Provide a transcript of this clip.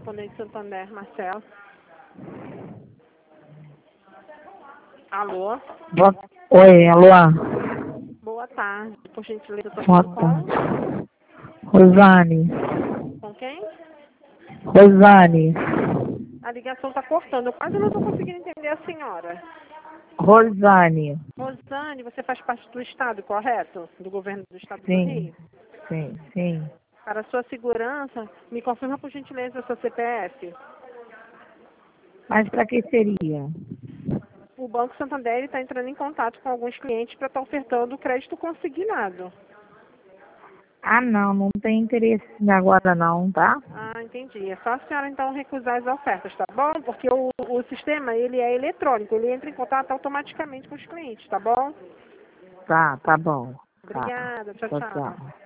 correspondente Santander, Marcelo. Alô? Oi, alô? Boa tarde. Por gentileza, estou Boa falando tarde. Rosane. com quem? Rosane. A ligação está cortando. Eu quase não estou conseguindo entender a senhora. Rosane. Rosane, você faz parte do Estado, correto? Do governo do Estado do Sim, Rio? sim. Para a sua segurança, me confirma por gentileza o seu CPF. Mas para que seria? O Banco Santander está entrando em contato com alguns clientes para estar ofertando crédito consignado. Ah, não tem interesse agora não, tá? Ah, entendi. É só a senhora então recusar as ofertas, tá bom? Porque o sistema, ele é eletrônico, ele entra em contato automaticamente com os clientes, tá bom? Tá bom. Tá. Obrigada. Tchau, Tchau, tchau. tchau.